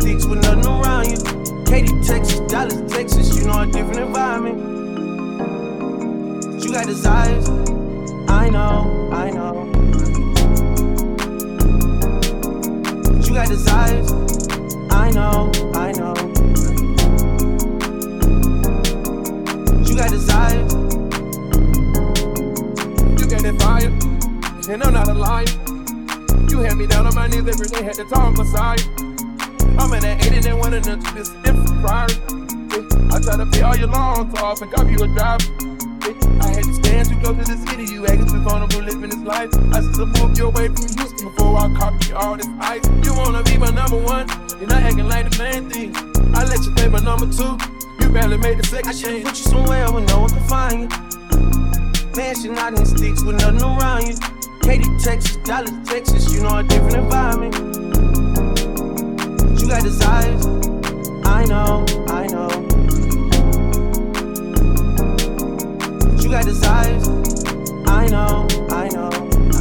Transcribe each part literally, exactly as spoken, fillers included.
sticks with nothing around you. Katy, Texas, Dallas, Texas, you know a different environment. You got desires, I know, I know. You got desires, I know, I know. You got desires. You got that fire, and I'm not a liar. You had me down on my knees every day, had to talk beside you. I'm in that eight and one of them, this different Ferrari. Yeah, I try to pay all your loans off and copy you a driver. Yeah, I had to stand too close to the city, you acting too vulnerable living this life. I should have moved you away from Houston before I copy all this ice. You wanna be my number one, you're not acting like the main thing. I let you play my number two, you barely made the second I should've change. put you somewhere where no one can find you. Mansion out in sticks with nothing around you. Katy, Texas, Dallas, Texas, you know a different environment. You got desires, I know, I know. You got desires, I know, I know.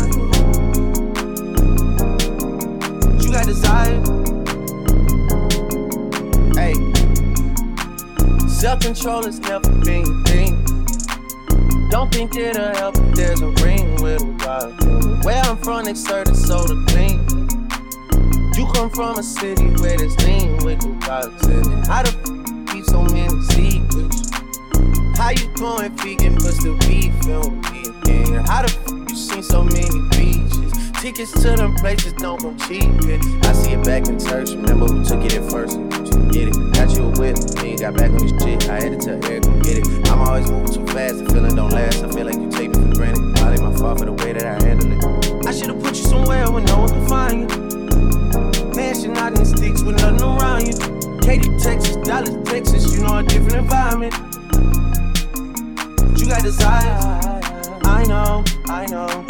You got desires. Hey, self-control has never been your thing. Don't think it'll help if there's a ring with a rock. Where I'm from, they serve the soda clean. You come from a city where there's lean with the rocks in it. How the f keep so many secrets? How you going vegan but still beefing with me again? How the f you seen so many beaches? Tickets to them places don't come cheap. Yeah. I see it back in church. Remember who took it at first? You get it. Got you a whip. Then you got back on your shit. I had to tell Eric, go get it. I'm always moving too fast. The feeling don't last. I feel like you take me for granted. Probably my fault for the way that I handle it. I should've put you somewhere where no one can find you. Mansion out in sticks with nothing around you. Katy, Texas, Dallas, Texas, you know a different environment. You got desires, I know, I know.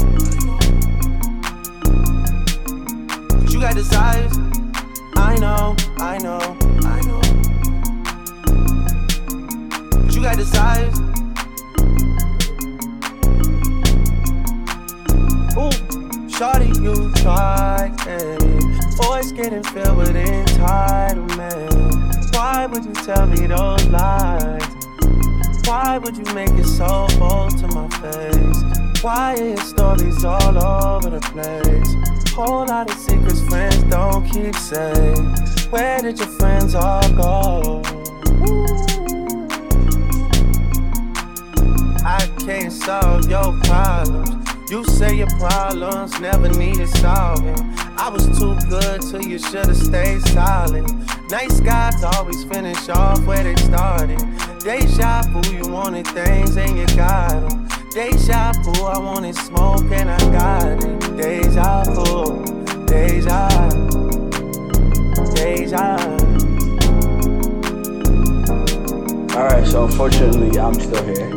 You got desires, I know, I know, I know. You got desires. Ooh, shawty, you try, yeah. Voice getting filled with entitlement. Why would you tell me those lies? Why would you make it so bold to my face? Why is stories all over the place? Whole lot of secrets friends don't keep saying. Where did your friends all go? I can't solve your problems. You say your problems never needed solving. I was too good till you should've stayed silent. Nice guys always finish off where they started. Deja vu, you wanted things and you got them. Deja vu, I wanted smoke and I got it. Deja vu, deja, deja. Alright, so unfortunately I'm still here.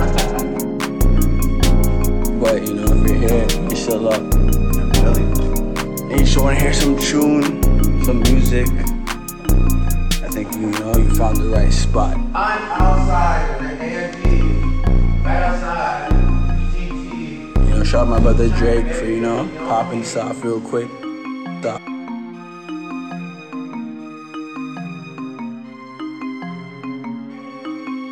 But you know, if you're here, you're still up. And you just wanna hear some tune, some music. I think you know you found the right spot. I'm outside in the A M P, right outside, G T. You know, shout out my brother Drake for, you know, popping this off real quick. Stop.